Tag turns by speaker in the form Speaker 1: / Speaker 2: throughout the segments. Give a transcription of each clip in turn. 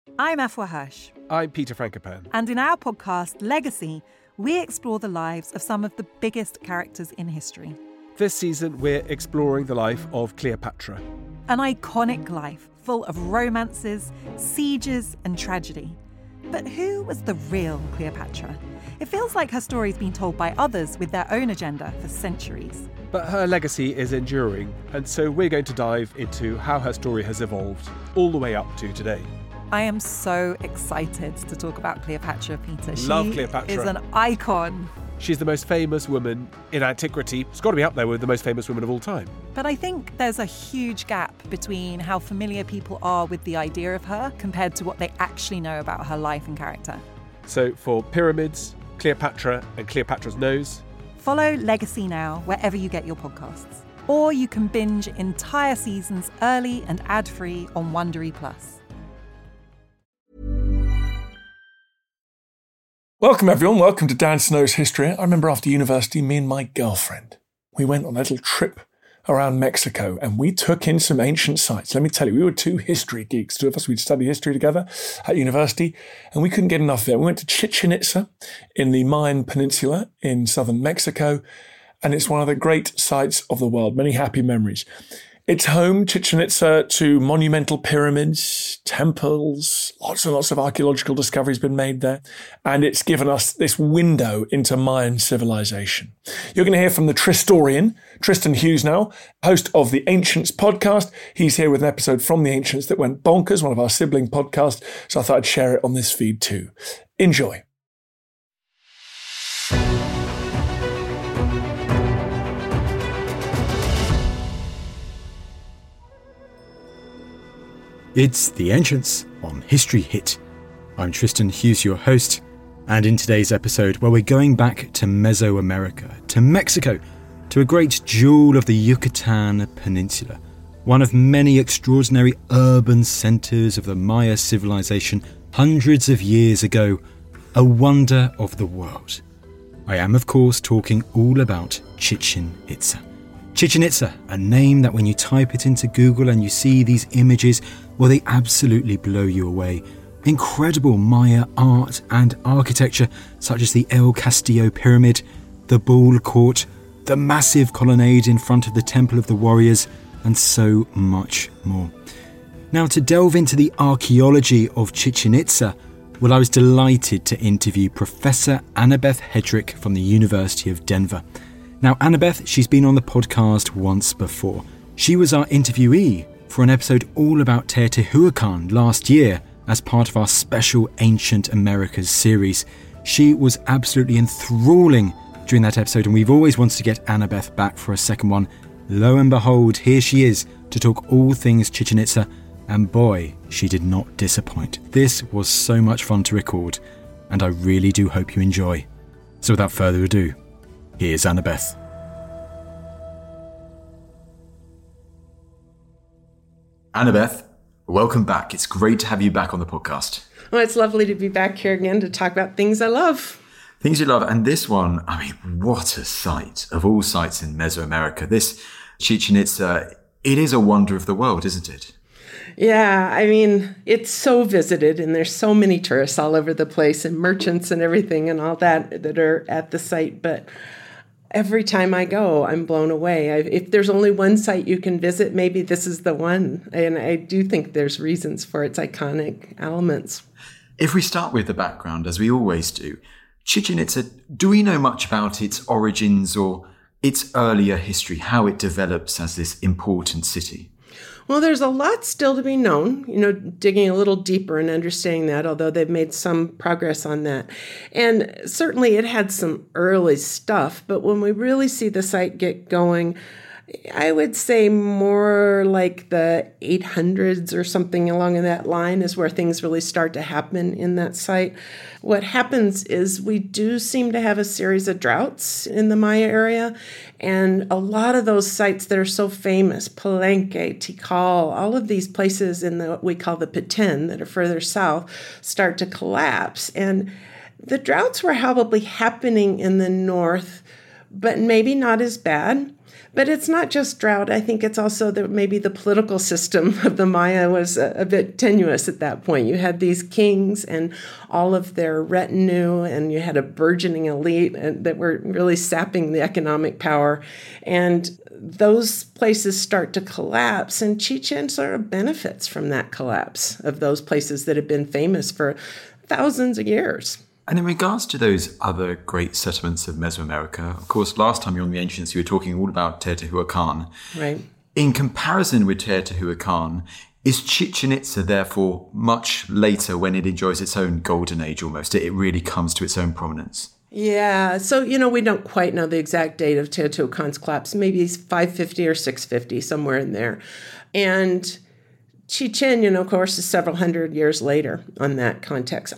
Speaker 1: I'm Afua Hirsch.
Speaker 2: I'm Peter Frankopan.
Speaker 1: And in our podcast, Legacy, we explore the lives of some of the biggest characters in history.
Speaker 2: This season, we're exploring the life of Cleopatra.
Speaker 1: An iconic life full of romances, sieges, and tragedy. But who was the real Cleopatra? It feels like her story's been told by others with their own agenda for centuries.
Speaker 2: But her legacy is enduring, and so we're going to dive into how her story has evolved all the way up to today.
Speaker 1: I am so excited to talk about Cleopatra, Peter.
Speaker 2: Love Cleopatra.
Speaker 1: She is an icon.
Speaker 2: She's the most famous woman in antiquity. It's got to be up there with the most famous women of all time.
Speaker 1: But I think there's a huge gap between how familiar people are with the idea of her compared to what they actually know about her life and character.
Speaker 2: So for Pyramids, Cleopatra and Cleopatra's Nose,
Speaker 1: follow Legacy now wherever you get your podcasts. Or you can binge entire seasons early and ad-free on Wondery Plus.
Speaker 3: Welcome everyone, welcome to Dan Snow's History. I remember after university, me and my girlfriend, we went on a little trip around Mexico and we took in some ancient sites. Let me tell you, we were two history geeks, two of us. We'd studied history together at university and we couldn't get enough of it. We went to Chichen Itza in the Mayan Peninsula in southern Mexico, and it's one of the great sites of the world. Many happy memories. It's home, Chichen Itza, to monumental pyramids, temples, lots and lots of archaeological discoveries been made there. And it's given us this window into Mayan civilization. You're going to hear from the Tristorian, Tristan Hughes now, host of the Ancients podcast. He's here with an episode from the Ancients that went bonkers, one of our sibling podcasts. So I thought I'd share it on this feed too. Enjoy.
Speaker 4: It's The Ancients on History Hit. I'm Tristan Hughes, your host, and in today's episode, where we're going back to Mesoamerica, to Mexico, to a great jewel of the Yucatan Peninsula, one of many extraordinary urban centres of the Maya civilization hundreds of years ago, a wonder of the world. I am, of course, talking all about Chichen Itza. Chichen Itza, a name that when you type it into Google and you see these images, well, they absolutely blow you away. Incredible Maya art and architecture, such as the El Castillo Pyramid, the Bull Court, the massive colonnade in front of the Temple of the Warriors, and so much more. Now, to delve into the archaeology of Chichen Itza, well, I was delighted to interview Professor Annabeth Hedrick from the University of Denver. Now, Annabeth, she's been on the podcast once before. She was our interviewee for an episode all about Teotihuacan last year as part of our special Ancient Americas series. She was absolutely enthralling during that episode, and we've always wanted to get Annabeth back for a second one. Lo and behold, here she is to talk all things Chichen Itza, and boy, she did not disappoint. This was so much fun to record, and I really do hope you enjoy. So without further ado, here's Annabeth. Annabeth, welcome back. It's great to have you back on the podcast.
Speaker 5: Well, it's lovely to be back here again to talk about things I love.
Speaker 4: Things you love. And this one, I mean, what a site of all sites in Mesoamerica. This Chichen Itza, it is a wonder of the world, isn't it?
Speaker 5: Yeah, I mean, it's so visited and there's so many tourists all over the place and merchants and everything and all that are at the site. But every time I go, I'm blown away. If there's only one site you can visit, maybe this is the one. And I do think there's reasons for its iconic elements.
Speaker 4: If we start with the background, as we always do, Chichen Itza, do we know much about its origins or its earlier history, how it develops as this important city?
Speaker 5: Well, there's a lot still to be known, digging a little deeper and understanding that, although they've made some progress on that. And certainly it had some early stuff, but when we really see the site get going, I would say more like the 800s or something along in that line is where things really start to happen in that site. What happens is we do seem to have a series of droughts in the Maya area, and a lot of those sites that are so famous, Palenque, Tikal, all of these places in what we call the Petén that are further south, start to collapse. And the droughts were probably happening in the north, but maybe not as bad. But it's not just drought. I think it's also that maybe the political system of the Maya was a bit tenuous at that point. You had these kings and all of their retinue, and you had a burgeoning elite that were really sapping the economic power. And those places start to collapse, and Chichen sort of benefits from that collapse of those places that have been famous for thousands of years.
Speaker 6: And in regards to those other great settlements of Mesoamerica, of course, last time you were on The Ancients, you were talking all about Teotihuacan.
Speaker 5: Right.
Speaker 6: In comparison with Teotihuacan, is Chichen Itza therefore much later when it enjoys its own golden age almost? It really comes to its own prominence.
Speaker 5: Yeah, so, we don't quite know the exact date of Teotihuacan's collapse. Maybe it's 550 or 650, somewhere in there. And Chichen, of course, is several hundred years later on that context.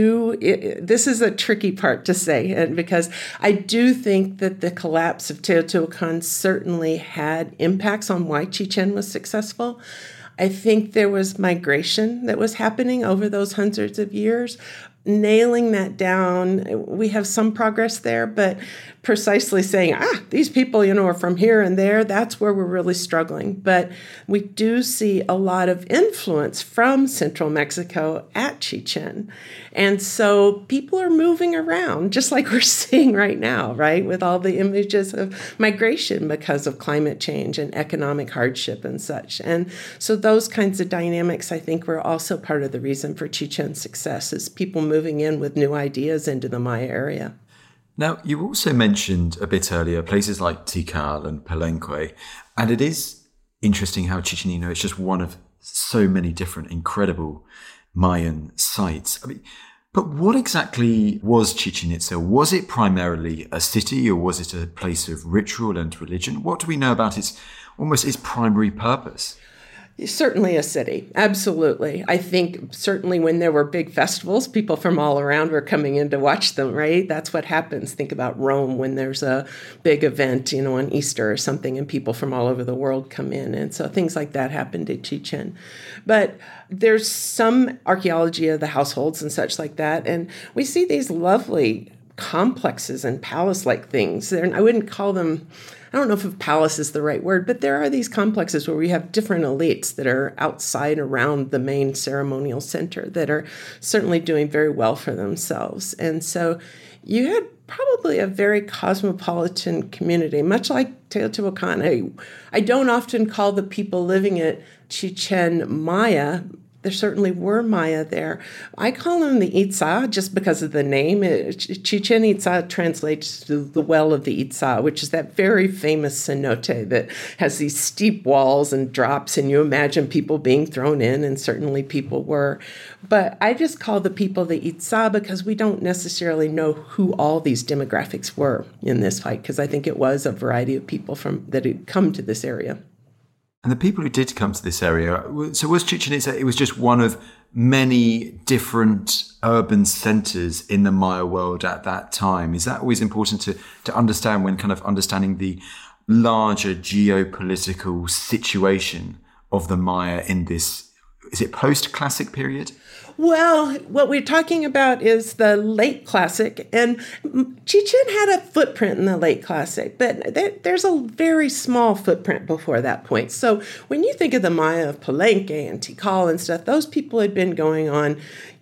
Speaker 5: This is a tricky part to say, and because I do think that the collapse of Teotihuacan certainly had impacts on why Chichen was successful. I think there was migration that was happening over those hundreds of years. Nailing that down, we have some progress there, but precisely saying, these people, are from here and there, that's where we're really struggling. But we do see a lot of influence from central Mexico at Chichen. And so people are moving around, just like we're seeing right now, right, with all the images of migration because of climate change and economic hardship and such. And so those kinds of dynamics, I think, were also part of the reason for Chichen's success, is people moving in with new ideas into the Maya area.
Speaker 6: Now, you also mentioned a bit earlier places like Tikal and Palenque, and it is interesting how Chichen Itza is just one of so many different incredible Mayan sites. But what exactly was Chichen Itza? Was it primarily a city, or was it a place of ritual and religion? What do we know about its primary purpose?
Speaker 5: Certainly a city, absolutely. I think certainly when there were big festivals, people from all around were coming in to watch them, right? That's what happens. Think about Rome when there's a big event, on Easter or something, and people from all over the world come in. And so things like that happened at Chichen. But there's some archaeology of the households and such like that, and we see these lovely complexes and palace-like things. I wouldn't call them, I don't know if palace is the right word, but there are these complexes where we have different elites that are outside around the main ceremonial center that are certainly doing very well for themselves. And so you had probably a very cosmopolitan community, much like Teotihuacan. I don't often call the people living at Chichen Maya. There certainly were Maya there. I call them the Itza just because of the name. Chichen Itza translates to the well of the Itza, which is that very famous cenote that has these steep walls and drops, and you imagine people being thrown in, and certainly people were. But I just call the people the Itza because we don't necessarily know who all these demographics were in this fight, because I think it was a variety of people that had come to this area.
Speaker 6: And the people who did come to this area, so was Chichen Itza, it was just one of many different urban centers in the Maya world at that time. Is that always important to understand when kind of understanding the larger geopolitical situation of the Maya in this, is it post-classic period?
Speaker 5: Well, what we're talking about is the late classic, and Chichen had a footprint in the late classic, but there's a very small footprint before that point. So when you think of the Maya of Palenque and Tikal and stuff, those people had been going on,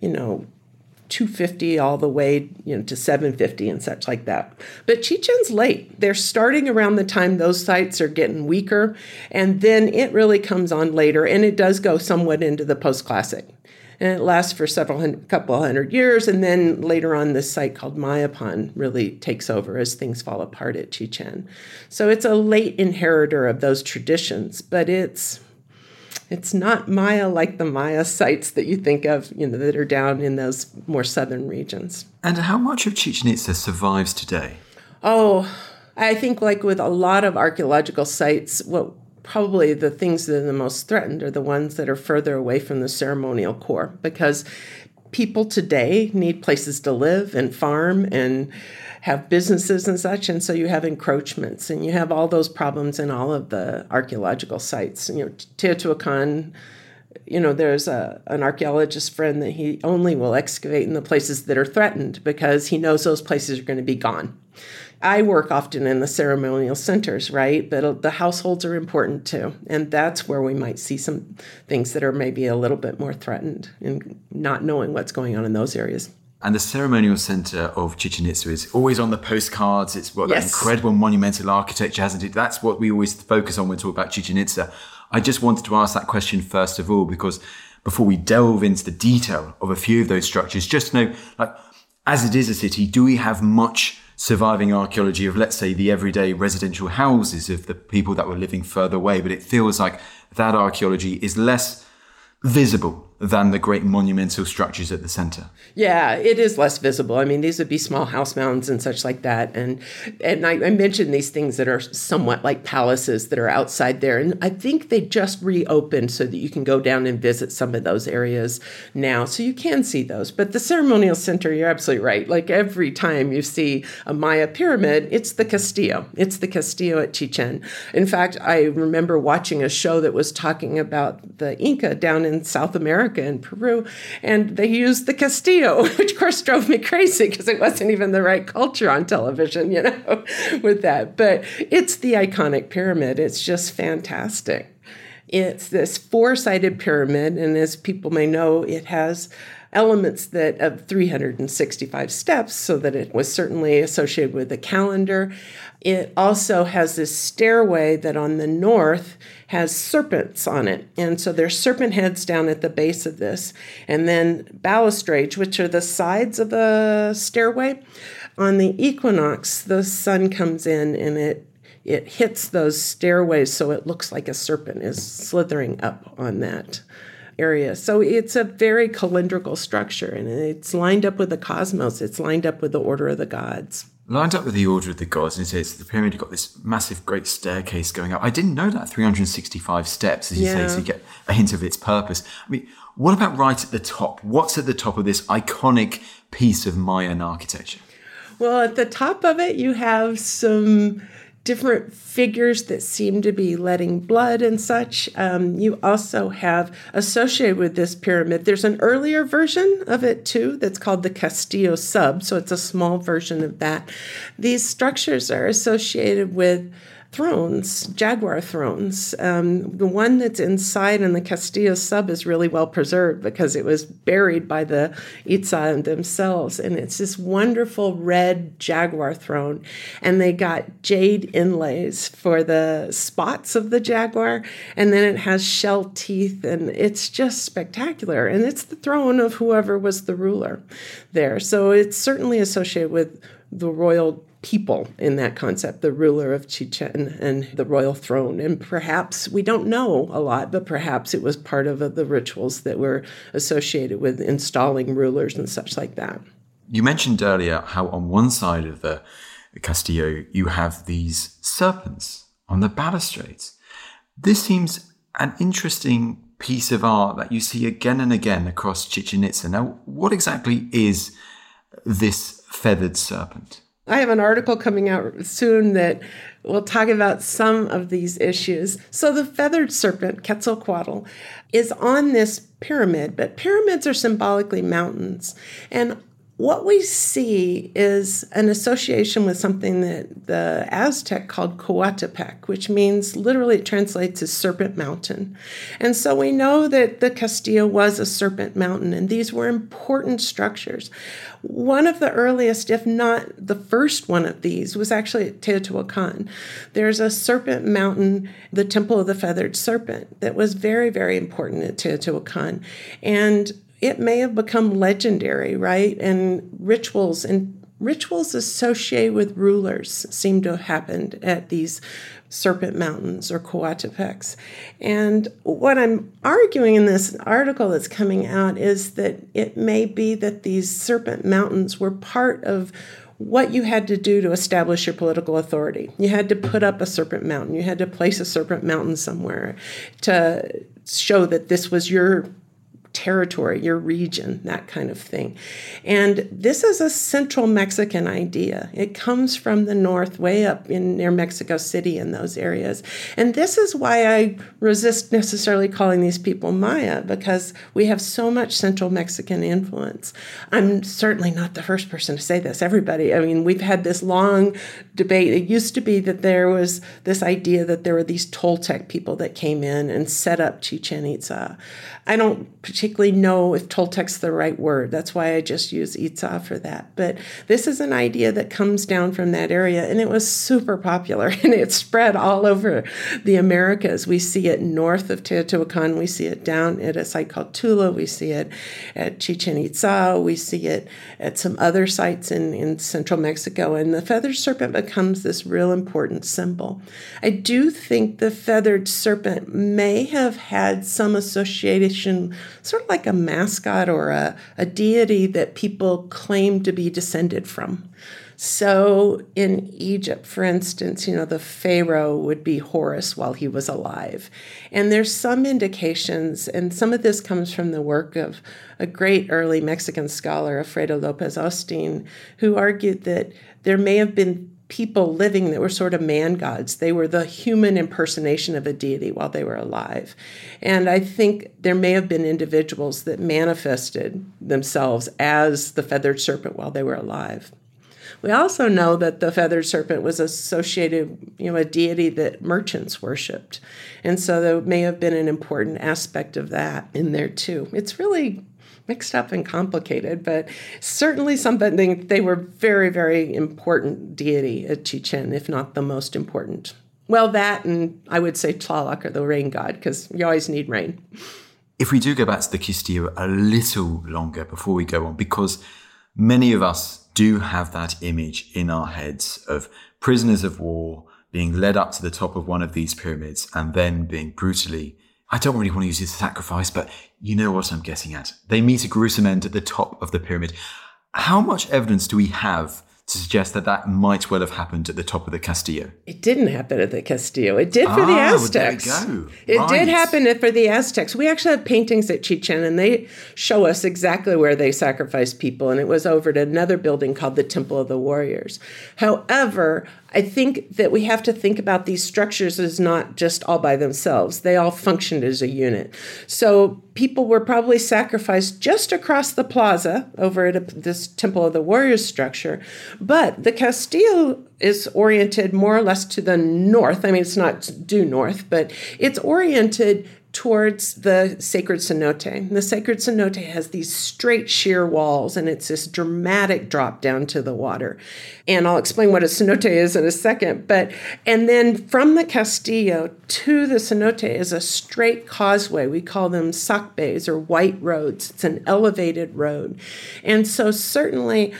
Speaker 5: 250 all the way, to 750 and such like that. But Chichen's late. They're starting around the time those sites are getting weaker, and then it really comes on later, and it does go somewhat into the post-classic. And it lasts for couple hundred years, and then later on this site called Mayapan really takes over as things fall apart at Chichen. So it's a late inheritor of those traditions, but it's not Maya like the Maya sites that you think of, that are down in those more southern regions.
Speaker 6: And how much of Chichen Itza survives today?
Speaker 5: Oh, I think like with a lot of archaeological sites, probably the things that are the most threatened are the ones that are further away from the ceremonial core, because people today need places to live and farm and have businesses and such, and so you have encroachments, and you have all those problems in all of the archaeological sites. Teotihuacan, there's an archaeologist friend that he only will excavate in the places that are threatened because he knows those places are going to be gone. I work often in the ceremonial centers, right? But the households are important too. And that's where we might see some things that are maybe a little bit more threatened in not knowing what's going on in those areas.
Speaker 6: And the ceremonial center of Chichen Itza is always on the postcards. It's got that
Speaker 5: Yes.
Speaker 6: incredible monumental architecture, hasn't it? That's what we always focus on when we talk about Chichen Itza. I just wanted to ask that question first of all, because before we delve into the detail of a few of those structures, just know, like, as it is a city, do we have much surviving archaeology of, let's say, the everyday residential houses of the people that were living further away? But it feels like that archaeology is less visible than the great monumental structures at the center.
Speaker 5: Yeah, it is less visible. I mean, these would be small house mounds and such like that. And I mentioned these things that are somewhat like palaces that are outside there. And I think they just reopened so that you can go down and visit some of those areas now. So you can see those. But the ceremonial center, you're absolutely right. Like every time you see a Maya pyramid, it's the Castillo. It's the Castillo at Chichen. In fact, I remember watching a show that was talking about the Inca down in South America in Peru, and they used the Castillo, which of course drove me crazy because it wasn't even the right culture on television, with that. But it's the iconic pyramid. It's just fantastic. It's this four-sided pyramid, and as people may know, it has elements that of 365 steps, so that it was certainly associated with the calendar. It also has this stairway that on the north has serpents on it. And so there's serpent heads down at the base of this. And then balustrades, which are the sides of the stairway. On the equinox, the sun comes in and it hits those stairways, so it looks like a serpent is slithering up on that area. So it's a very calendrical structure, and it's lined up with the cosmos. It's lined up with the order of the gods.
Speaker 6: Lined up with the order of the gods, and it says the pyramid got this massive, great staircase going up. I didn't know that, 365 steps, as you say, so you get a hint of its purpose. I mean, what about right at the top? What's at the top of this iconic piece of Mayan architecture?
Speaker 5: Well, at the top of it, you have some different figures that seem to be letting blood and such. You also have, associated with this pyramid, there's an earlier version of it too that's called the Castillo Sub, so it's a small version of that. These structures are associated with thrones, jaguar thrones. The one that's inside in the Castillo Sub is really well preserved because it was buried by the Itza themselves. And it's this wonderful red jaguar throne. And they got jade inlays for the spots of the jaguar. And then it has shell teeth. And it's just spectacular. And it's the throne of whoever was the ruler there. So it's certainly associated with the royal people in that concept, the ruler of Chichen and the royal throne. And perhaps, we don't know a lot, but perhaps it was part of the rituals that were associated with installing rulers and such like that.
Speaker 6: You mentioned earlier how on one side of the Castillo, you have these serpents on the balustrades. This seems an interesting piece of art that you see again and again across Chichen Itza. Now, what exactly is this feathered serpent?
Speaker 5: I have an article coming out soon that will talk about some of these issues. So the feathered serpent, Quetzalcoatl, is on this pyramid, but pyramids are symbolically mountains. And what we see is an association with something that the Aztec called Coatepec, which means, literally it translates as serpent mountain. And so we know that the Castillo was a serpent mountain, and these were important structures. One of the earliest, if not the first one of these, was actually at Teotihuacan. There's a serpent mountain, the Temple of the Feathered Serpent, that was very, very important at Teotihuacan. And it may have become legendary, right? And rituals associated with rulers seem to have happened at these serpent mountains or Coatepecs. And what I'm arguing in this article that's coming out is that it may be that these serpent mountains were part of what you had to do to establish your political authority. You had to put up a serpent mountain. You had to place a serpent mountain somewhere to show that this was your territory, your region, that kind of thing. And this is a central Mexican idea. It comes from the north, way up near Mexico City in those areas. And this is why I resist necessarily calling these people Maya, because we have so much central Mexican influence. I'm certainly not the first person to say this. Everybody, I mean, we've had this long debate. It used to be that there was this idea that there were these Toltec people that came in and set up Chichen Itza. I don't particularly know if Toltec's the right word. That's why I just use Itza for that. But this is an idea that comes down from that area, and it was super popular, and it spread all over the Americas. We see it north of Teotihuacan. We see it down at a site called Tula. We see it at Chichen Itza. We see it at some other sites in central Mexico, and the feathered serpent becomes this real important symbol. I do think the feathered serpent may have had some association, sort of like a mascot or a deity that people claim to be descended from. So in Egypt, for instance, the pharaoh would be Horus while he was alive. And there's some indications, and some of this comes from the work of a great early Mexican scholar, Alfredo Lopez Osteen, who argued that there may have been people living that were sort of man gods. They were the human impersonation of a deity while they were alive. And I think there may have been individuals that manifested themselves as the feathered serpent while they were alive. We also know that the feathered serpent was associated, a deity that merchants worshipped. And so there may have been an important aspect of that in there too. It's really mixed up and complicated, but certainly something they were very, very important deity at Chichen, if not the most important. Well, that, and I would say Tlaloc, or the rain god, because you always need rain.
Speaker 6: If we do go back to the Castillo a little longer before we go on, because many of us do have that image in our heads of prisoners of war being led up to the top of one of these pyramids and then being brutally, I don't really want to use this sacrifice, but you know what I'm getting at. They meet a gruesome end at the top of the pyramid. How much evidence do we have to suggest that might well have happened at the top of the Castillo?
Speaker 5: It didn't happen at the Castillo. It did for the Aztecs.
Speaker 6: Well, there we go.
Speaker 5: It did happen for the Aztecs. We actually have paintings at Chichen, and they show us exactly where they sacrificed people, and it was over at another building called the Temple of the Warriors. However, I think that we have to think about these structures as not just all by themselves. They all functioned as a unit. So people were probably sacrificed just across the plaza over at this Temple of the Warriors structure. But the Castillo is oriented more or less to the north. I mean, it's not due north, but it's oriented towards the sacred cenote. The sacred cenote has these straight sheer walls, and it's this dramatic drop down to the water. And I'll explain what a cenote is in a second. And then from the Castillo to the cenote is a straight causeway. We call them sacbes, or white roads. It's an elevated road. And so certainly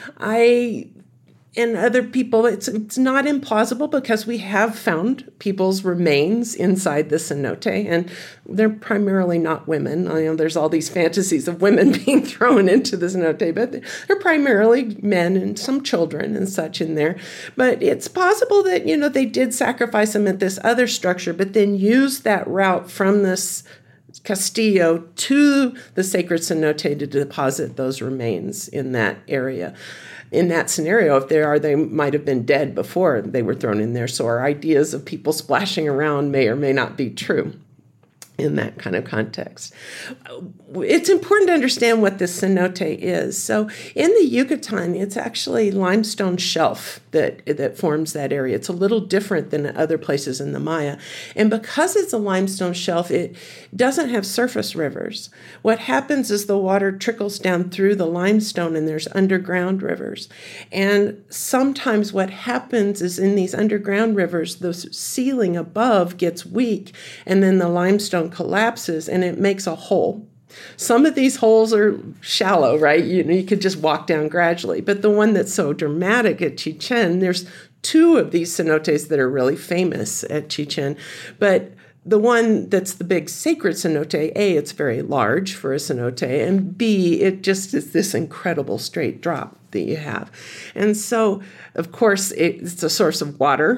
Speaker 5: and other people, it's not implausible, because we have found people's remains inside the cenote, and they're primarily not women. There's all these fantasies of women being thrown into the cenote, but they're primarily men and some children and such in there. But it's possible that, they did sacrifice them at this other structure, but then use that route from this Castillo to the sacred cenote to deposit those remains in that area. In that scenario, if they might have been dead before they were thrown in there. So our ideas of people splashing around may or may not be true in that kind of context. It's important to understand what this cenote is. So in the Yucatan, it's actually limestone shelf that forms that area. It's a little different than other places in the Maya. And because it's a limestone shelf, it doesn't have surface rivers. What happens is the water trickles down through the limestone, and there's underground rivers. And sometimes what happens is in these underground rivers, the ceiling above gets weak, and then the limestone collapses, and it makes a hole. Some of these holes are shallow, right? You could just walk down gradually. But the one that's so dramatic at Chichen, there's two of these cenotes that are really famous at Chichen. But the one that's the big sacred cenote, A, it's very large for a cenote, and B, it just is this incredible straight drop that you have. And so, of course, it's a source of water,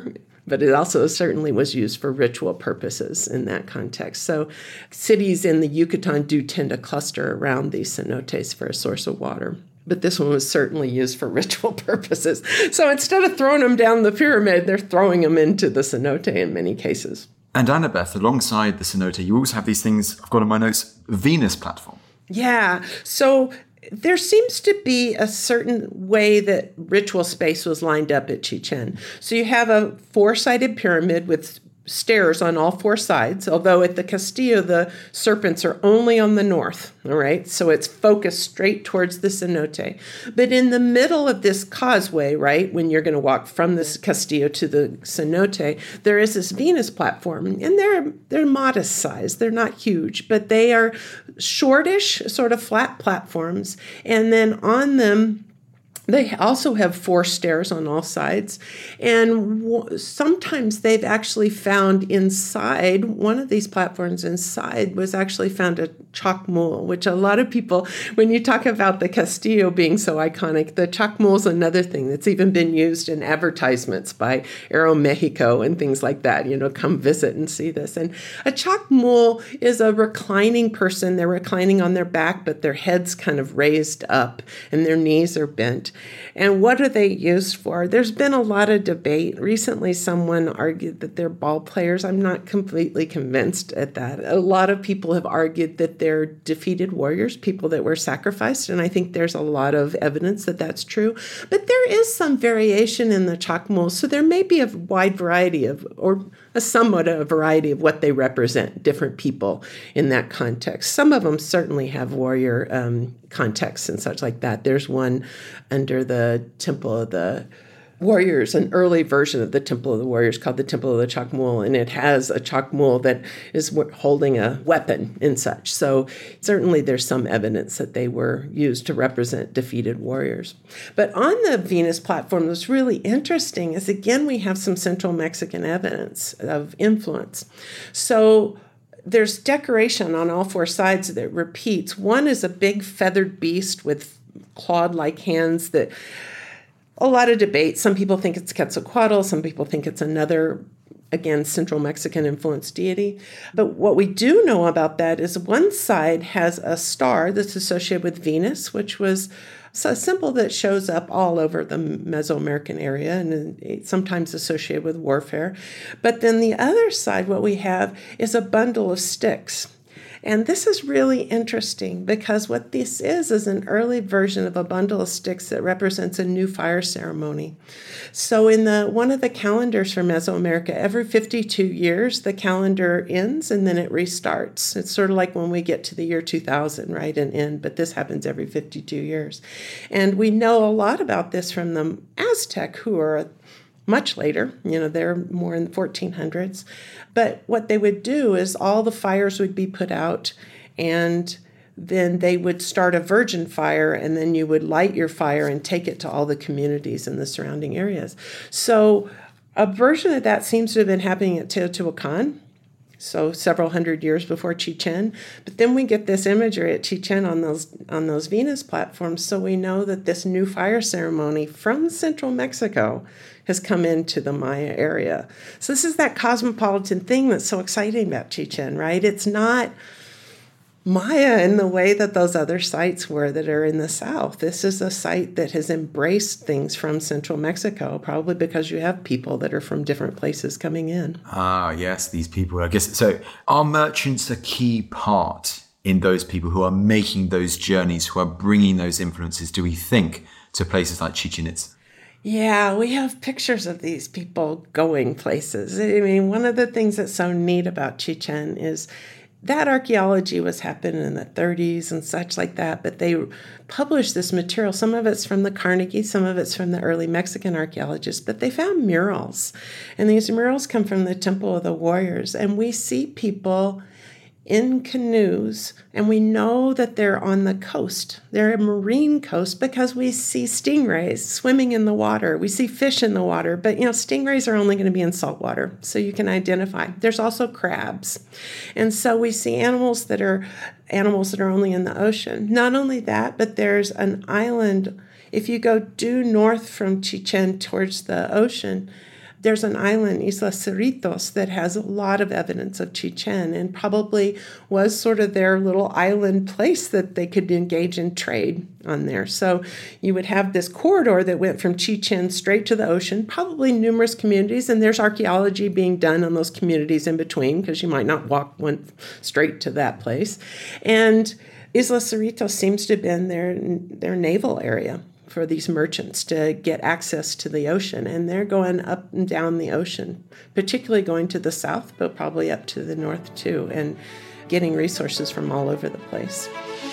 Speaker 5: but it also certainly was used for ritual purposes in that context. So cities in the Yucatan do tend to cluster around these cenotes for a source of water. But this one was certainly used for ritual purposes. So instead of throwing them down the pyramid, they're throwing them into the cenote in many cases.
Speaker 6: And Annabeth, alongside the cenote, you also have these things, I've got in my notes, Venus platform.
Speaker 5: Yeah. So there seems to be a certain way that ritual space was lined up at Chichen. So you have a four-sided pyramid with stairs on all four sides, although at the Castillo, the serpents are only on the north, all right? So it's focused straight towards the cenote. But in the middle of this causeway, right, when you're going to walk from this Castillo to the cenote, there is this Venus platform, and they're modest size. They're not huge, but they are shortish, sort of flat platforms, and then on them, they also have four stairs on all sides, and sometimes they've actually found inside, one of these platforms inside was actually found a chalk mule, which a lot of people, when you talk about the Castillo being so iconic, the chalk mule is another thing that's even been used in advertisements by Aeromexico and things like that, come visit and see this. And a chalk mule is a reclining person. They're reclining on their back, but their head's kind of raised up and their knees are bent. And what are they used for? There's been a lot of debate. Recently, someone argued that they're ball players. I'm not completely convinced at that. A lot of people have argued that they're defeated warriors, people that were sacrificed, and I think there's a lot of evidence that that's true. But there is some variation in the chalk mules, so there may be a wide variety of, or somewhat a variety of what they represent, different people in that context. Some of them certainly have warrior contexts and such like that. There's one under the Temple of the Warriors, an early version of the Temple of the Warriors called the Temple of the Chalk Mule, and it has a chalk mule that is holding a weapon and such. So certainly there's some evidence that they were used to represent defeated warriors. But on the Venus platform, what's really interesting is, again, we have some Central Mexican evidence of influence. So there's decoration on all four sides that repeats. One is a big feathered beast with clawed-like hands that a lot of debate. Some people think it's Quetzalcoatl. Some people think it's another, again, Central Mexican influenced deity. But what we do know about that is one side has a star that's associated with Venus, which was a symbol that shows up all over the Mesoamerican area and sometimes associated with warfare. But then the other side, what we have is a bundle of sticks. And this is really interesting because what this is an early version of a bundle of sticks that represents a new fire ceremony. So in one of the calendars for Mesoamerica, every 52 years, the calendar ends and then it restarts. It's sort of like when we get to the year 2000, right, and end, but this happens every 52 years. And we know a lot about this from the Aztec, who are much later, they're more in the 1400s. But what they would do is all the fires would be put out, and then they would start a virgin fire, and then you would light your fire and take it to all the communities in the surrounding areas. So a version of that seems to have been happening at Teotihuacan, so several hundred years before Chichen. But then we get this imagery at Chichen on those Venus platforms, so we know that this new fire ceremony from central Mexico has come into the Maya area. So this is that cosmopolitan thing that's so exciting about Chichen, right? It's not Maya in the way that those other sites were that are in the south. This is a site that has embraced things from central Mexico, probably because you have people that are from different places coming in.
Speaker 6: Ah, yes, these people. I guess so. Are merchants a key part in those people who are making those journeys, who are bringing those influences, do we think, to places like Chichen Itza?
Speaker 5: Yeah, we have pictures of these people going places. I mean, one of the things that's so neat about Chichen is that archaeology was happening in the 30s and such like that, but they published this material. Some of it's from the Carnegie, some of it's from the early Mexican archaeologists, but they found murals. And these murals come from the Temple of the Warriors. And we see people in canoes, and we know that they're on the coast. They're a marine coast because we see stingrays swimming in the water. We see fish in the water, but stingrays are only going to be in salt water, so you can identify. There's also crabs. And so we see animals that are only in the ocean. Not only that, but there's an island. If you go due north from Chichen towards the ocean, There's an island, Isla Cerritos, that has a lot of evidence of Chichen and probably was sort of their little island place that they could engage in trade on there. So you would have this corridor that went from Chichen straight to the ocean, probably numerous communities, and there's archaeology being done on those communities in between because you might not walk one straight to that place. And Isla Cerritos seems to have been their naval area for these merchants to get access to the ocean. And they're going up and down the ocean, particularly going to the south, but probably up to the north too, and getting resources from all over the place.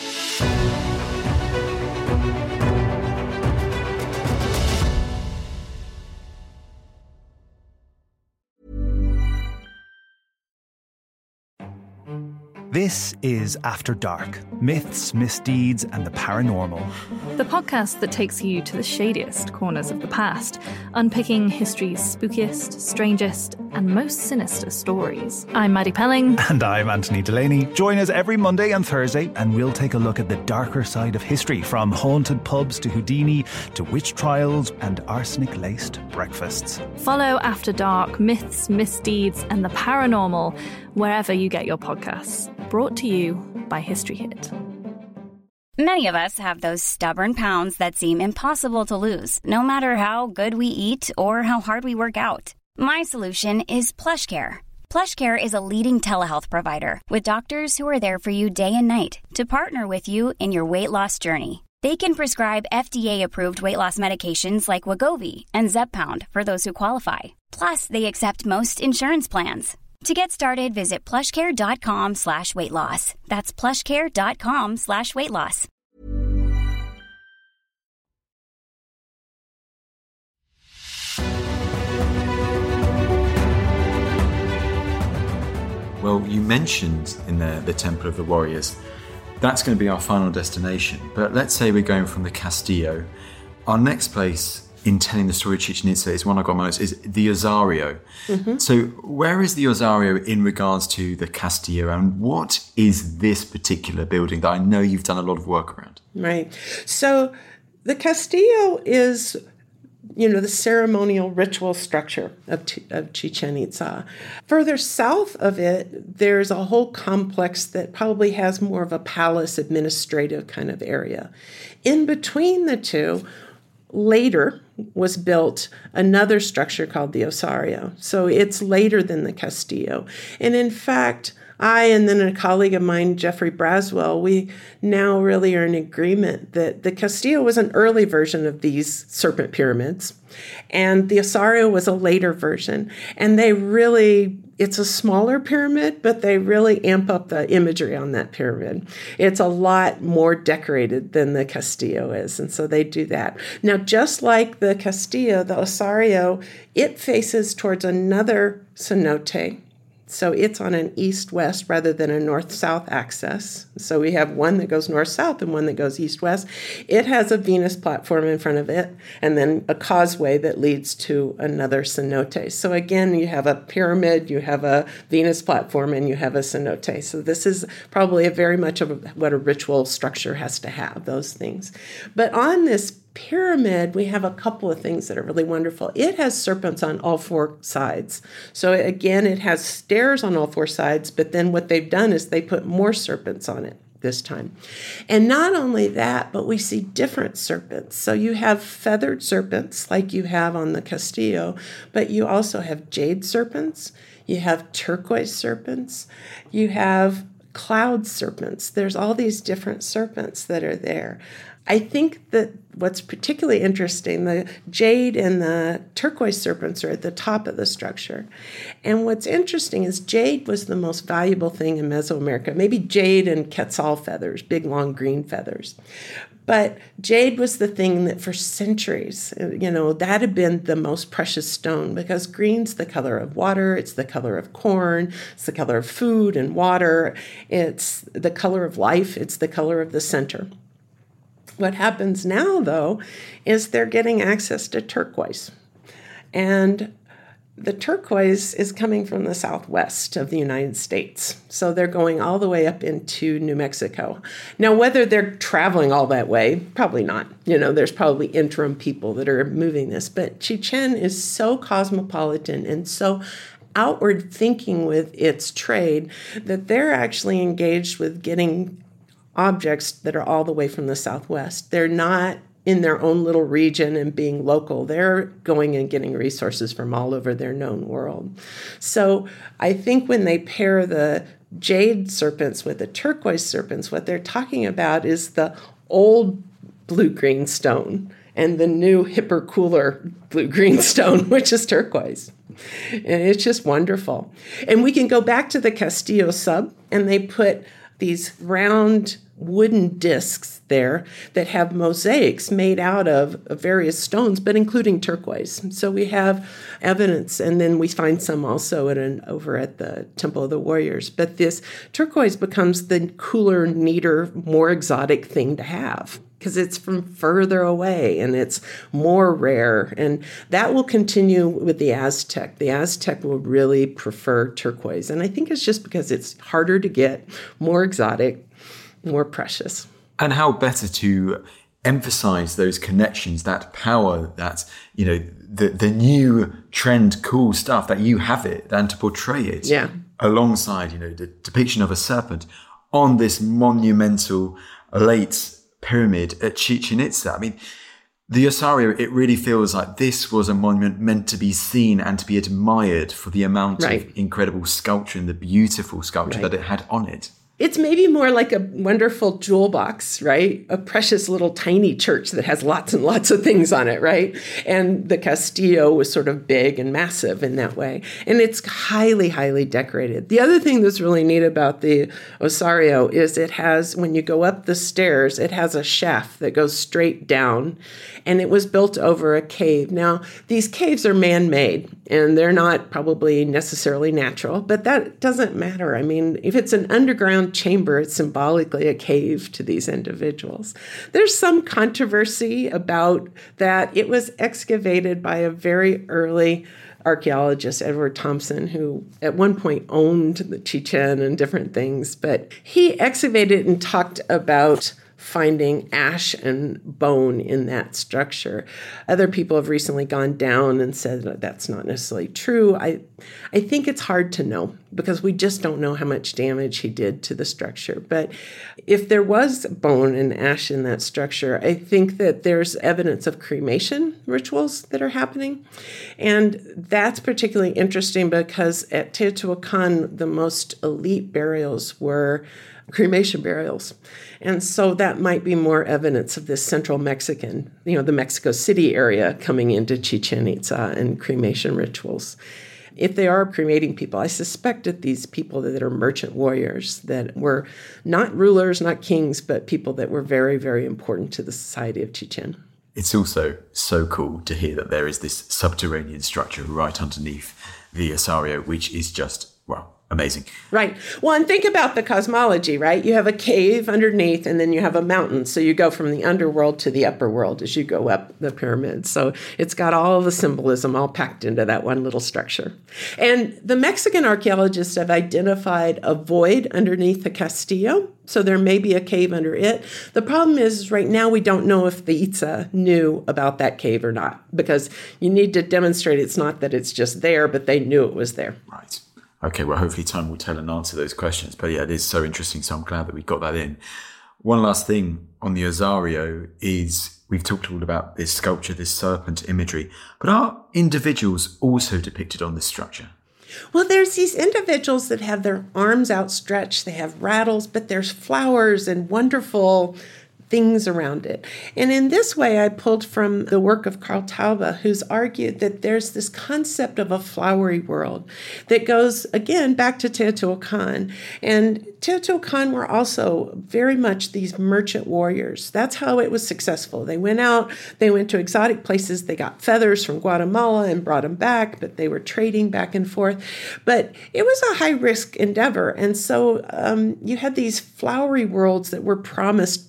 Speaker 7: This is After Dark, Myths, Misdeeds, and the Paranormal.
Speaker 8: The podcast that takes you to the shadiest corners of the past, unpicking history's spookiest, strangest, and most sinister stories. I'm Maddie Pelling.
Speaker 7: And I'm Anthony Delaney. Join us every Monday and Thursday, and we'll take a look at the darker side of history, from haunted pubs to Houdini, to witch trials and arsenic-laced breakfasts.
Speaker 8: Follow After Dark, Myths, Misdeeds, and the Paranormal wherever you get your podcasts. Brought to you by History Hit.
Speaker 9: Many of us have those stubborn pounds that seem impossible to lose, no matter how good we eat or how hard we work out. My solution is PlushCare. PlushCare is a leading telehealth provider with doctors who are there for you day and night to partner with you in your weight loss journey. They can prescribe FDA-approved weight loss medications like Wegovy and Zepbound for those who qualify. Plus, they accept most insurance plans. To get started, visit plushcare.com/weightloss. That's plushcare.com/weightloss.
Speaker 6: Well, you mentioned in there the Temple of the Warriors. That's going to be our final destination. But let's say we're going from the Castillo. Our next place in telling the story of Chichen Itza is one I got on my notes, is the Osario. Mm-hmm. So where is the Osario in regards to the Castillo, and what is this particular building that I know you've done a lot of work around?
Speaker 5: Right. So the Castillo is, the ceremonial ritual structure of Chichen Itza. Further south of it, there's a whole complex that probably has more of a palace administrative kind of area. In between the two, later was built another structure called the Osario. So it's later than the Castillo. And in fact, I and then a colleague of mine, Jeffrey Braswell, we now really are in agreement that the Castillo was an early version of these serpent pyramids, and the Osario was a later version. And it's a smaller pyramid, but they really amp up the imagery on that pyramid. It's a lot more decorated than the Castillo is, and so they do that. Now, just like the Castillo, the Osario, it faces towards another cenote. So it's on an east-west rather than a north-south axis. So we have one that goes north-south and one that goes east-west. It has a Venus platform in front of it, and then a causeway that leads to another cenote. So again, you have a pyramid, you have a Venus platform, and you have a cenote. So this is probably very much of what a ritual structure has to have, those things. But on this pyramid, we have a couple of things that are really wonderful. It has serpents on all four sides. So again, it has stairs on all four sides, but then what they've done is they put more serpents on it this time. And not only that, but we see different serpents. So you have feathered serpents like you have on the Castillo, but you also have jade serpents, you have turquoise serpents, you have cloud serpents. There's all these different serpents that are there. I think that what's particularly interesting, the jade and the turquoise serpents are at the top of the structure. And what's interesting is jade was the most valuable thing in Mesoamerica, maybe jade and quetzal feathers, big long green feathers. But jade was the thing that for centuries, that had been the most precious stone, because green's the color of water, it's the color of corn, it's the color of food and water, it's the color of life, it's the color of the center. What happens now, though, is they're getting access to turquoise. And the turquoise is coming from the southwest of the United States. So they're going all the way up into New Mexico. Now, whether they're traveling all that way, probably not. There's probably interim people that are moving this. But Chichen is so cosmopolitan and so outward thinking with its trade that they're actually engaged with getting objects that are all the way from the southwest. They're not in their own little region and being local. They're going and getting resources from all over their known world. So I think when they pair the jade serpents with the turquoise serpents, what they're talking about is the old blue-green stone and the new, hipper, cooler blue-green stone, which is turquoise. And it's just wonderful. And we can go back to the Castillo sub, and they put these round wooden discs there that have mosaics made out of various stones, but including turquoise. So we have evidence, and then we find some also over at the Temple of the Warriors. But this turquoise becomes the cooler, neater, more exotic thing to have because it's from further away and it's more rare. And that will continue with the Aztec. The Aztec will really prefer turquoise. And I think it's just because it's harder to get, more exotic, more precious.
Speaker 6: And how better to emphasize those connections, that power, that, the new trend, cool stuff, that you have it, and to portray it alongside, the depiction of a serpent on this monumental late pyramid at Chichen Itza. I mean, the Osario, it really feels like this was a monument meant to be seen and to be admired for the amount of incredible sculpture and the beautiful sculpture that it had on it.
Speaker 5: It's maybe more like a wonderful jewel box, right? A precious little tiny church that has lots and lots of things on it, right? And the Castillo was sort of big and massive in that way. And it's highly, highly decorated. The other thing that's really neat about the Osario is it has, when you go up the stairs, it has a shaft that goes straight down. And it was built over a cave. Now, these caves are man-made, and they're not probably necessarily natural, but that doesn't matter. I mean, if it's an underground chamber, it's symbolically a cave to these individuals. There's some controversy about that. It was excavated by a very early archaeologist, Edward Thompson, who at one point owned the Chichen and different things, but he excavated and talked about finding ash and bone in that structure. Other people have recently gone down and said that that's not necessarily true. I think it's hard to know because we just don't know how much damage he did to the structure. But if there was bone and ash in that structure, I think that there's evidence of cremation rituals that are happening. And that's particularly interesting because at Teotihuacan, the most elite burials were cremation burials. And so that might be more evidence of this central Mexican, the Mexico City area coming into Chichen Itza and cremation rituals. If they are cremating people, I suspect that these people that are merchant warriors that were not rulers, not kings, but people that were very, very important to the society of Chichen.
Speaker 6: It's also so cool to hear that there is this subterranean structure right underneath the Osario, which is just, amazing.
Speaker 5: Right. Well, and think about the cosmology, right? You have a cave underneath and then you have a mountain. So you go from the underworld to the upper world as you go up the pyramid. So it's got all the symbolism all packed into that one little structure. And the Mexican archaeologists have identified a void underneath the Castillo. So there may be a cave under it. The problem is right now we don't know if the Itza knew about that cave or not, because you need to demonstrate it's not that it's just there, but they knew it was there.
Speaker 6: Right. Okay, well, hopefully time will tell and answer those questions. But yeah, it is so interesting. So I'm glad that we got that in. One last thing on the Osario is we've talked all about this sculpture, this serpent imagery, but are individuals also depicted on this structure?
Speaker 5: Well, there's these individuals that have their arms outstretched, they have rattles, but there's flowers and wonderful things around it. And in this way, I pulled from the work of Carl Taube, who's argued that there's this concept of a flowery world that goes, again, back to Teotihuacan. And Teotihuacan were also very much these merchant warriors. That's how it was successful. They went out, they went to exotic places, they got feathers from Guatemala and brought them back, but they were trading back and forth. But it was a high-risk endeavor. And so you had these flowery worlds that were promised places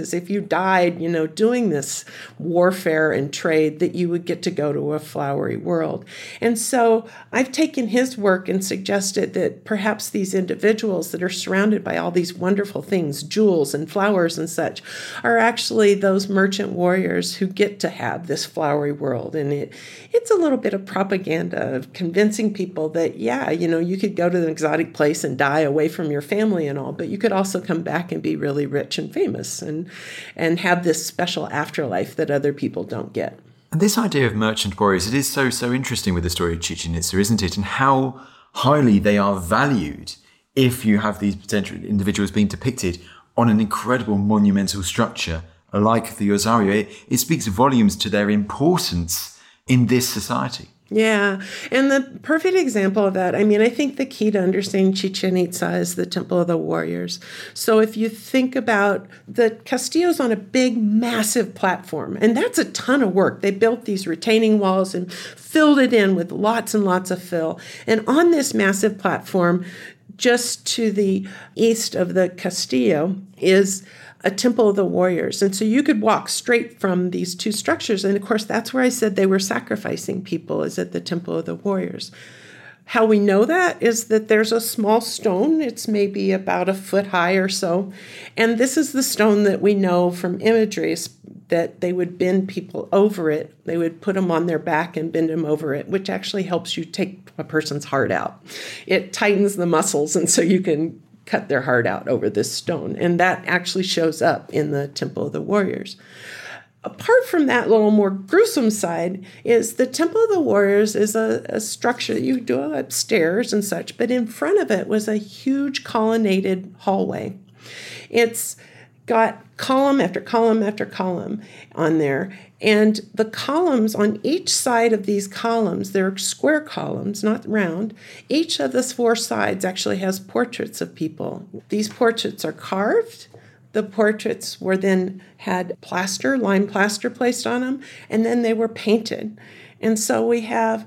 Speaker 5: chances if you died, doing this warfare and trade, that you would get to go to a flowery world. And so I've taken his work and suggested that perhaps these individuals that are surrounded by all these wonderful things, jewels and flowers and such, are actually those merchant warriors who get to have this flowery world. And it's a little bit of propaganda of convincing people that, you could go to an exotic place and die away from your family and all, but you could also come back and be really rich and famous and have this special afterlife that other people don't get.
Speaker 6: And this idea of merchant warriors, it is so interesting with the story of Chichen Itza, isn't it? And how highly they are valued if you have these potential individuals being depicted on an incredible monumental structure like the Osario. It speaks volumes to their importance in this society.
Speaker 5: Yeah. And the perfect example of that, I think the key to understanding Chichen Itza is the Temple of the Warriors. So if you think about the Castillo's on a big, massive platform, and that's a ton of work. They built these retaining walls and filled it in with lots and lots of fill. And on this massive platform, just to the east of the Castillo, is a Temple of the Warriors. And so you could walk straight from these two structures. And of course, that's where I said they were sacrificing people, is at the Temple of the Warriors. How we know that is that there's a small stone. It's maybe about a foot high or so. And this is the stone that we know from imagery, that they would bend people over it. They would put them on their back and bend them over it, which actually helps you take a person's heart out. It tightens the muscles, and so you can cut their heart out over this stone. And that actually shows up in the Temple of the Warriors. Apart from that little more gruesome side, is the Temple of the Warriors is a structure that you do upstairs and such, but in front of it was a huge colonnaded hallway. It's got column after column after column on there. And the columns on each side of these columns, they're square columns, not round. Each of the four sides actually has portraits of people. These portraits are carved. The portraits were then had lime plaster placed on them, and then they were painted. And so we have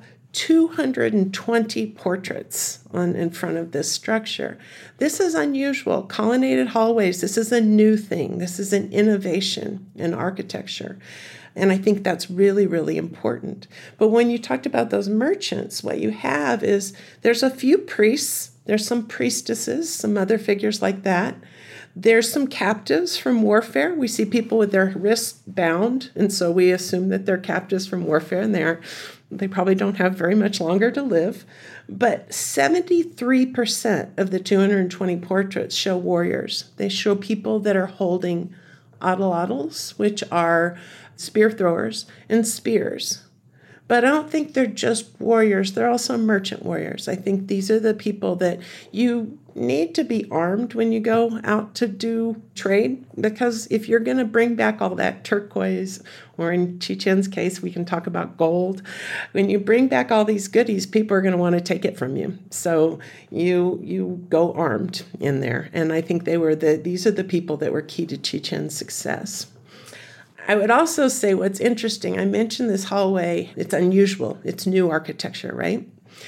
Speaker 5: 220 portraits in front of this structure. This is unusual. Colonnaded hallways, this is a new thing. This is an innovation in architecture. And I think that's really, really important. But when you talked about those merchants, what you have is there's a few priests, there's some priestesses, some other figures like that. There's some captives from warfare. We see people with their wrists bound, and so we assume that they're captives from warfare, and they probably don't have very much longer to live. But 73% of the 220 portraits show warriors. They show people that are holding atlatls, which are spear throwers, and spears. But I don't think they're just warriors. They're also merchant warriors. I think these are the people that you need to be armed when you go out to do trade, because if you're going to bring back all that turquoise, or in Chichen's case, we can talk about gold. When you bring back all these goodies, people are going to want to take it from you. So you go armed in there. And I think these are the people that were key to Chichen's success. I would also say what's interesting, I mentioned this hallway, it's unusual, it's new architecture, right?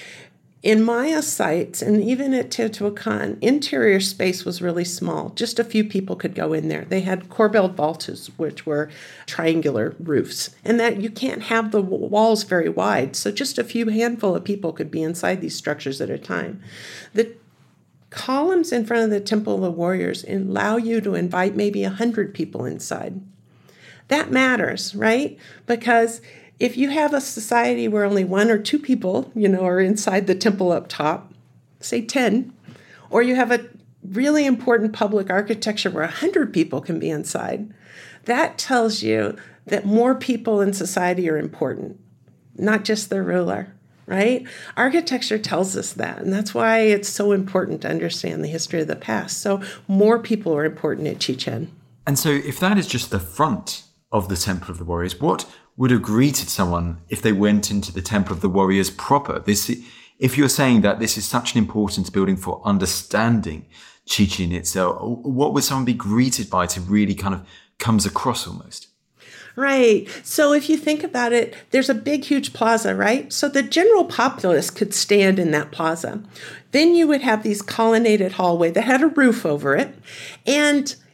Speaker 5: In Maya sites, and even at Teotihuacan, interior space was really small. Just a few people could go in there. They had corbelled vaults, which were triangular roofs, and that you can't have the walls very wide, so just a handful of people could be inside these structures at a time. The columns in front of the Temple of the Warriors allow you to invite maybe 100 people inside. That matters, right? Because if you have a society where only 1 or 2 people, are inside the temple up top, say 10, or you have a really important public architecture where 100 people can be inside, that tells you that more people in society are important, not just the ruler, right? Architecture tells us that, and that's why it's so important to understand the history of the past. So more people are important at Chichen.
Speaker 6: And so if that is just the front of the Temple of the Warriors, what would have greeted someone if they went into the Temple of the Warriors proper? If you're saying that this is such an important building for understanding Chichen Itza, what would someone be greeted by to really kind of comes across almost?
Speaker 5: Right. So if you think about it, there's a big, huge plaza, right? So the general populace could stand in that plaza. Then you would have these colonnaded hallway that had a roof over it. And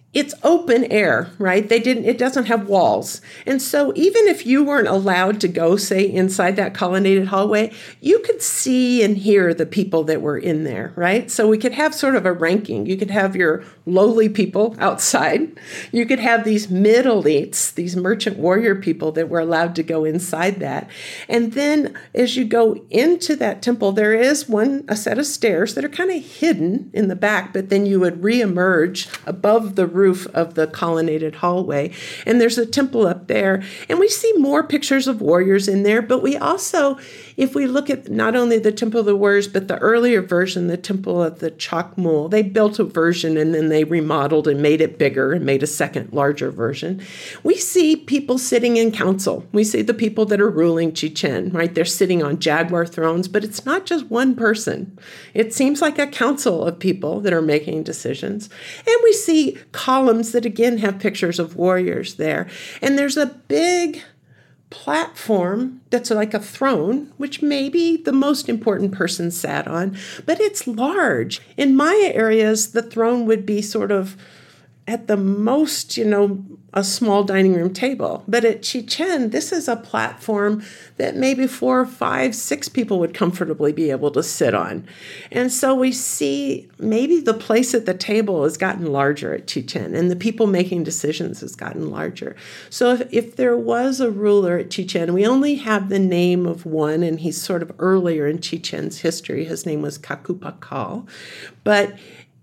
Speaker 5: it's open air, right? It doesn't have walls. And so even if you weren't allowed to go, say, inside that colonnaded hallway, you could see and hear the people that were in there, right? So we could have sort of a ranking. You could have your lowly people outside. You could have these mid-elites, these merchant warrior people that were allowed to go inside that. And then as you go into that temple, there is a set of stairs that are kind of hidden in the back, but then you would reemerge above the roof of the colonnaded hallway. And there's a temple up there. And we see more pictures of warriors in there, but we also, if we look at not only the Temple of the Warriors, but the earlier version, the Temple of the Chakmul, they built a version and then they remodeled and made it bigger and made a second larger version. We see people sitting in council. We see the people that are ruling Chichen, right? They're sitting on jaguar thrones, but it's not just one person. It seems like a council of people that are making decisions. And we see columns that again have pictures of warriors there. And there's a big platform that's like a throne, which maybe the most important person sat on, but it's large. In Maya areas, the throne would be sort of at the most, a small dining room table. But at Chichen, this is a platform that maybe 4, 5, 6 people would comfortably be able to sit on. And so we see maybe the place at the table has gotten larger at Chichen, and the people making decisions has gotten larger. So if there was a ruler at Chichen, we only have the name of one, and he's sort of earlier in Chichen's history. His name was Kakupakal. But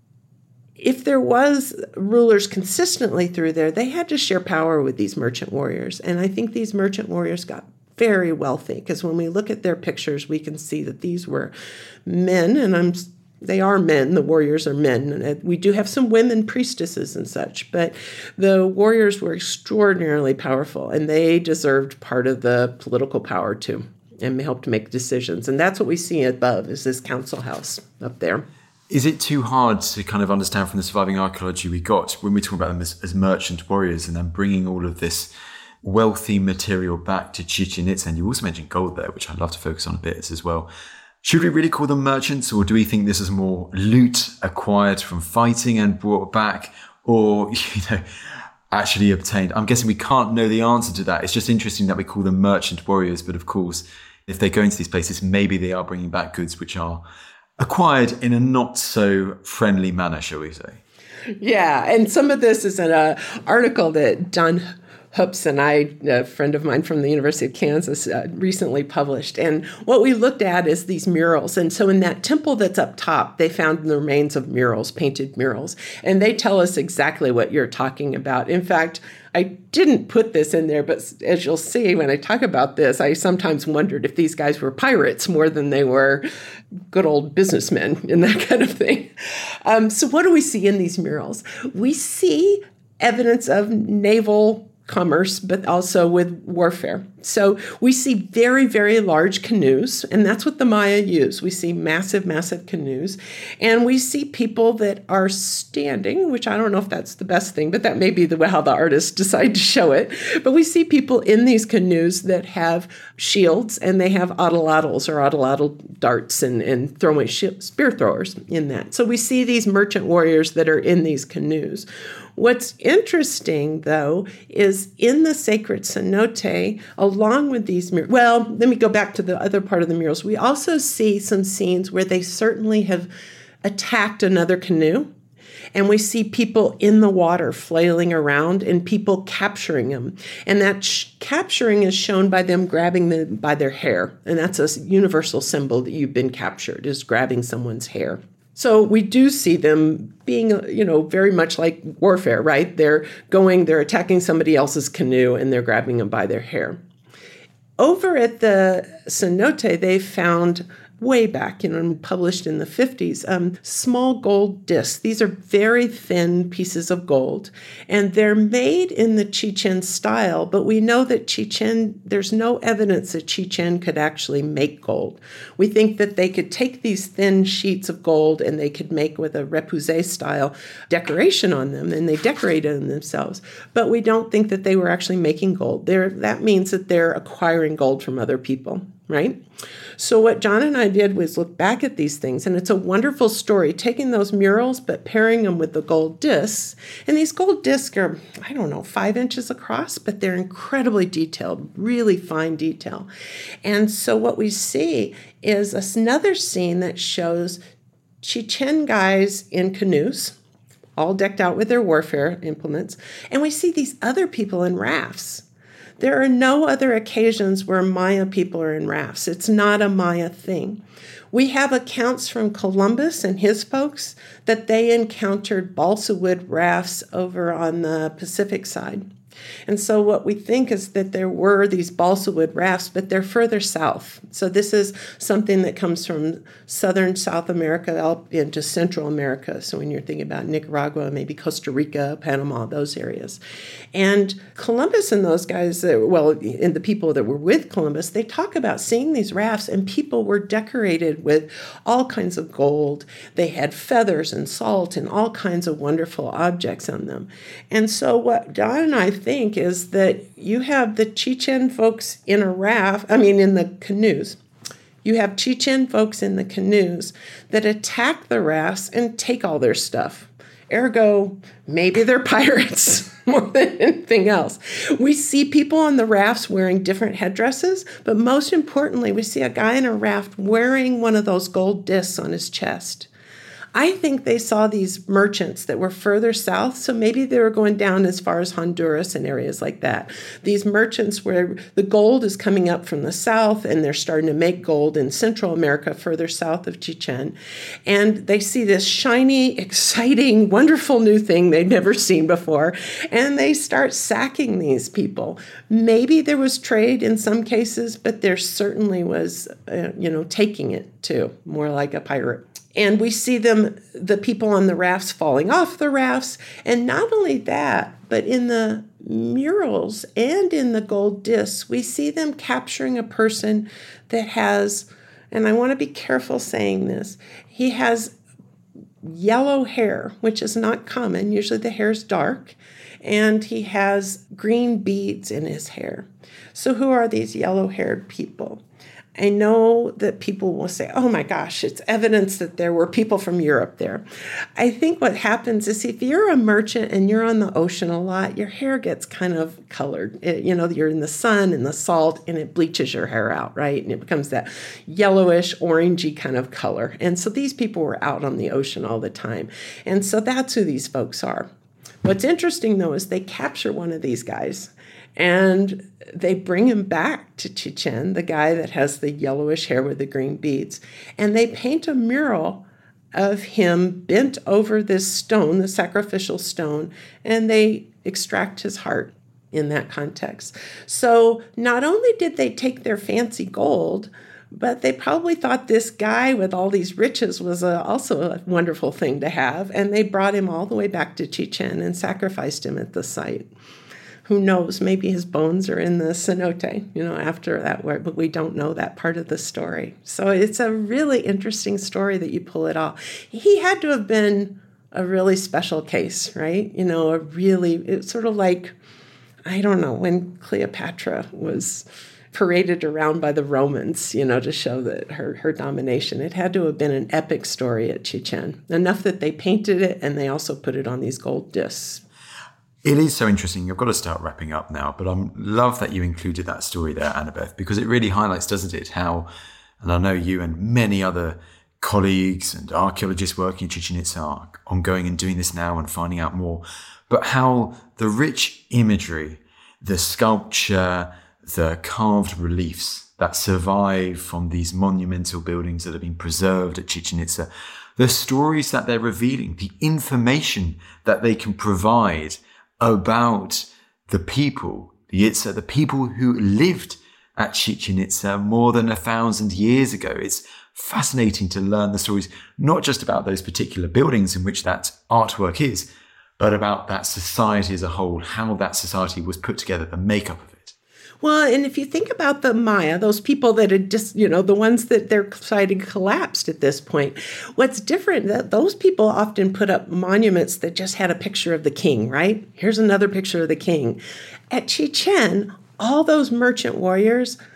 Speaker 5: if there was rulers consistently through there, they had to share power with these merchant warriors. And I think these merchant warriors got very wealthy, because when we look at their pictures, we can see that these were men, and they are men. The warriors are men. And we do have some women priestesses and such, but the warriors were extraordinarily powerful, and they deserved part of the political power too, and helped make decisions. And that's what we see above, is this council house up there.
Speaker 6: Is it too hard to kind of understand from the surviving archaeology we got when we talk about them as merchant warriors, and then bringing all of this wealthy material back to Chichen Itza? And you also mentioned gold there, which I'd love to focus on a bit as well. Should we really call them merchants, or do we think this is more loot acquired from fighting and brought back, or, actually obtained? I'm guessing we can't know the answer to that. It's just interesting that we call them merchant warriors. But of course, if they go into these places, maybe they are bringing back goods which are acquired in a not so friendly manner, shall we say?
Speaker 5: Yeah, and some of this is in an article that Don Hoops and I, a friend of mine from the University of Kansas, recently published. And what we looked at is these murals. And so in that temple that's up top, they found the remains of murals, painted murals. And they tell us exactly what you're talking about. In fact, I didn't put this in there, but as you'll see when I talk about this, I sometimes wondered if these guys were pirates more than they were good old businessmen and that kind of thing. So what do we see in these murals? We see evidence of naval commerce, but also with warfare. So we see very, very large canoes, and that's what the Maya use. We see massive, massive canoes, and we see people that are standing, which I don't know if that's the best thing, but that may be how the artists decide to show it. But we see people in these canoes that have shields, and they have atlatls or atlatl darts and throwing spear throwers in that. So we see these merchant warriors that are in these canoes. What's interesting, though, is in the sacred cenote, along with these murals, well, let me go back to the other part of the murals. We also see some scenes where they certainly have attacked another canoe, and we see people in the water flailing around and people capturing them. And that capturing is shown by them grabbing them by their hair, and that's a universal symbol that you've been captured, is grabbing someone's hair. So we do see them being, very much like warfare, right? They're attacking somebody else's canoe and they're grabbing them by their hair. Over at the cenote, they found way back, published in the 50s, small gold discs. These are very thin pieces of gold, and they're made in the Chichen style, but we know that there's no evidence that Chichen could actually make gold. We think that they could take these thin sheets of gold and they could make with a repoussé style decoration on them, and they decorated them themselves, but we don't think that they were actually making gold. That means that they're acquiring gold from other people. right? So what John and I did was look back at these things, and it's a wonderful story, taking those murals but pairing them with the gold discs. And these gold discs are, 5 inches across, but they're incredibly detailed, really fine detail. And so what we see is another scene that shows Chichen guys in canoes, all decked out with their warfare implements, and we see these other people in rafts. There are no other occasions where Maya people are in rafts. It's not a Maya thing. We have accounts from Columbus and his folks that they encountered balsa wood rafts over on the Pacific side. And so what we think is that there were these balsa wood rafts, but they're further south. So this is something that comes from southern South America up into Central America. So when you're thinking about Nicaragua, maybe Costa Rica, Panama, those areas. And Columbus and those guys, and the people that were with Columbus, they talk about seeing these rafts, and people were decorated with all kinds of gold. They had feathers and salt and all kinds of wonderful objects on them. And so what John and I think is that you have the Chichen folks in the canoes. You have Chichen folks in the canoes that attack the rafts and take all their stuff. Ergo, maybe they're pirates more than anything else. We see people on the rafts wearing different headdresses, but most importantly, we see a guy in a raft wearing one of those gold discs on his chest. I think they saw these merchants that were further south, so maybe they were going down as far as Honduras and areas like that. These merchants where the gold is coming up from the south, and they're starting to make gold in Central America, further south of Chichen. And they see this shiny, exciting, wonderful new thing they've never seen before, and they start sacking these people. Maybe there was trade in some cases, but there certainly was, taking it too, more like a pirate. And we see the people on the rafts falling off the rafts. And not only that, but in the murals and in the gold discs, we see them capturing a person that has, and I want to be careful saying this, he has yellow hair, which is not common. Usually the hair's dark. And he has green beads in his hair. So who are these yellow-haired people? I know that people will say, oh my gosh, it's evidence that there were people from Europe there. I think what happens is if you're a merchant and you're on the ocean a lot, your hair gets kind of colored. You're in the sun and the salt, and it bleaches your hair out, right? And it becomes that yellowish, orangey kind of color. And so these people were out on the ocean all the time. And so that's who these folks are. What's interesting, though, is they capture one of these guys, and they bring him back to Chichen, the guy that has the yellowish hair with the green beads, and they paint a mural of him bent over this stone, the sacrificial stone, and they extract his heart in that context. So not only did they take their fancy gold, but they probably thought this guy with all these riches was also a wonderful thing to have, and they brought him all the way back to Chichen and sacrificed him at the site. Who knows, maybe his bones are in the cenote, after that, but we don't know that part of the story. So it's a really interesting story that you pull it off. He had to have been a really special case, right? It's sort of like, I don't know, when Cleopatra was paraded around by the Romans, to show that her domination. It had to have been an epic story at Chichen, enough that they painted it and they also put it on these gold discs.
Speaker 6: It is so interesting. I've got to start wrapping up now, but I love that you included that story there, Annabeth, because it really highlights, doesn't it, how, and I know you and many other colleagues and archaeologists working in Chichen Itza are ongoing and doing this now and finding out more, but how the rich imagery, the sculpture, the carved reliefs that survive from these monumental buildings that have been preserved at Chichen Itza, the stories that they're revealing, the information that they can provide about the people, the people who lived at Chichen Itza more than 1,000 years ago. It's fascinating to learn the stories, not just about those particular buildings in which that artwork is, but about that society as a whole, how that society was put together, the makeup of it.
Speaker 5: Well, and if you think about the Maya, those people that had just, the ones that their society collapsed at this point, what's different, that those people often put up monuments that just had a picture of the king, right? Here's another picture of the king. At Chichen, all those merchant warriors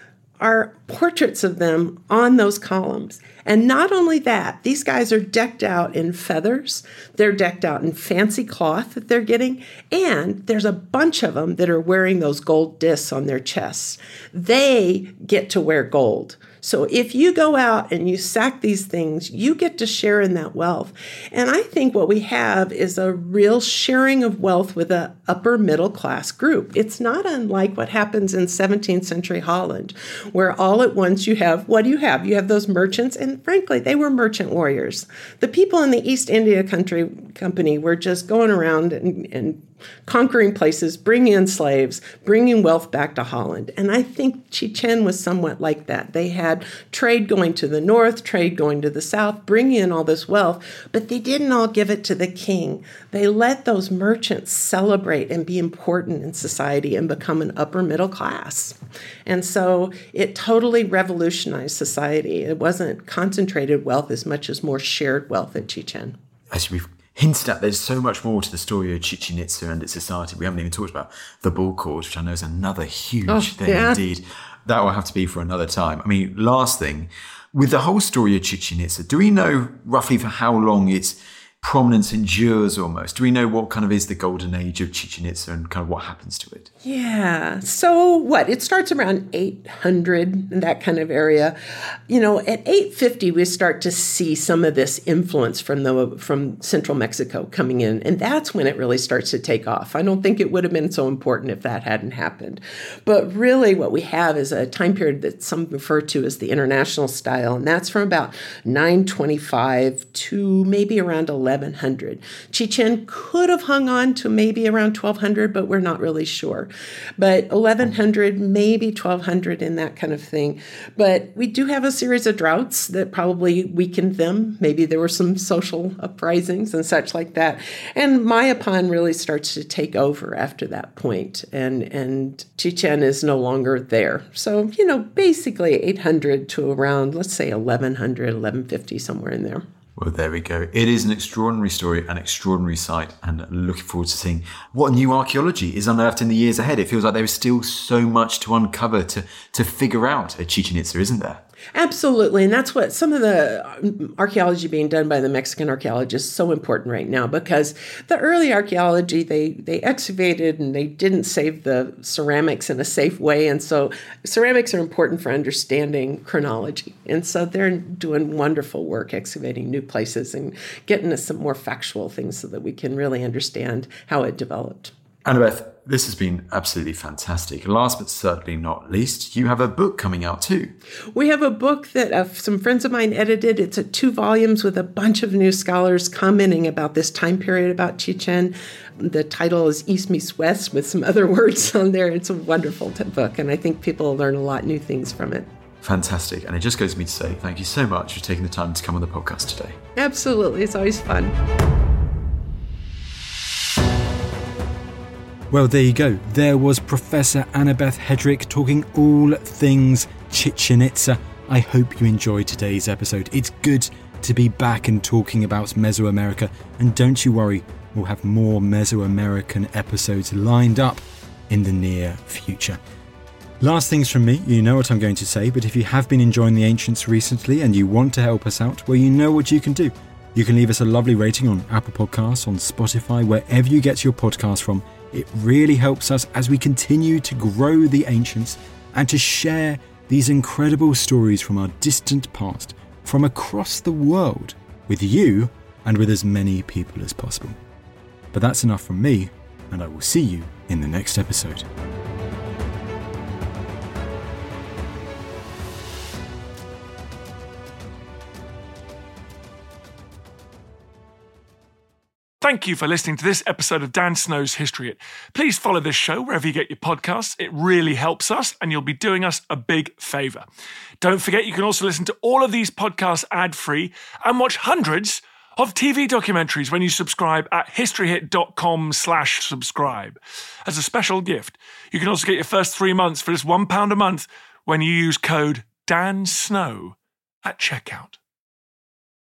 Speaker 5: are portraits of them on those columns. And not only that, these guys are decked out in feathers. They're decked out in fancy cloth that they're getting. And there's a bunch of them that are wearing those gold discs on their chests. They get to wear gold. So if you go out and you sack these things, you get to share in that wealth. And I think what we have is a real sharing of wealth with an upper middle class group. It's not unlike what happens in 17th century Holland, where all at once you have, what do you have? You have those merchants, and frankly, they were merchant warriors. The people in the East India Company were just going around and conquering places, bringing in slaves, bringing wealth back to Holland. And I think Chichen was somewhat like that. They had trade going to the north, trade going to the south, bringing in all this wealth, but they didn't all give it to the king. They let those merchants celebrate and be important in society and become an upper middle class. And so it totally revolutionized society. It wasn't concentrated wealth as much as more shared wealth at Chichen.
Speaker 6: As we've hinted at, there's so much more to the story of Chichen Itza and its society. We haven't even talked about the bull cause, which I know is another huge thing indeed. That will have to be for another time. I mean, last thing, with the whole story of Chichen Itza, do we know roughly for how long its prominence endures almost? Do we know what kind of is the golden age of Chichen Itza and kind of what happens to it?
Speaker 5: Yeah. So what? It starts around 800, in that kind of area. You know, at 850, we start to see some of this influence from central Mexico coming in. And that's when it really starts to take off. I don't think it would have been so important if that hadn't happened. But really what we have is a time period that some refer to as the international style. And that's from about 925 to maybe around 1100. Chichen could have hung on to maybe around 1200, but we're not really sure. But 1100, maybe 1200, and that kind of thing. But we do have a series of droughts that probably weakened them. Maybe there were some social uprisings and such like that. And Mayapan really starts to take over after that point, and Chichen is no longer there. So, you know, basically 800 to around, let's say 1100, 1150, somewhere in there.
Speaker 6: Well, there we go. It is an extraordinary story, an extraordinary site, and looking forward to seeing what new archaeology is unearthed in the years ahead. It feels like there is still so much to uncover, to figure out at Chichen Itza, isn't there?
Speaker 5: Absolutely. And that's what some of the archaeology being done by the Mexican archaeologists is so important right now, because the early archaeology, they excavated and they didn't save the ceramics in a safe way. And so ceramics are important for understanding chronology. And so they're doing wonderful work excavating new places and getting us some more factual things so that we can really understand how it developed.
Speaker 6: Annabeth, this has been absolutely fantastic. Last but certainly not least, you have a book coming out too.
Speaker 5: We have a book that some friends of mine edited. It's 2 volumes with a bunch of new scholars commenting about this time period about Chichen. The title is East Meets West with some other words on there. It's a wonderful book, and I think people will learn a lot of new things from it.
Speaker 6: Fantastic. And it just goes to me to say thank you so much for taking the time to come on the podcast today.
Speaker 5: Absolutely. It's always fun.
Speaker 4: Well, there you go. There was Professor Annabeth Hedrick talking all things Chichen Itza. I hope you enjoyed today's episode. It's good to be back and talking about Mesoamerica. And don't you worry, we'll have more Mesoamerican episodes lined up in the near future. Last things from me, you know what I'm going to say, but if you have been enjoying the Ancients recently and you want to help us out, well, you know what you can do. You can leave us a lovely rating on Apple Podcasts, on Spotify, wherever you get your podcast from. It really helps us as we continue to grow the Ancients and to share these incredible stories from our distant past, from across the world, with you and with as many people as possible. But that's enough from me, and I will see you in the next episode.
Speaker 3: Thank you for listening to this episode of Dan Snow's History Hit. Please follow this show wherever you get your podcasts. It really helps us, and you'll be doing us a big favour. Don't forget, you can also listen to all of these podcasts ad-free and watch hundreds of TV documentaries when you subscribe at historyhit.com/subscribe. As a special gift, you can also get your first 3 months for just £1 a month when you use code DANSNOW at checkout.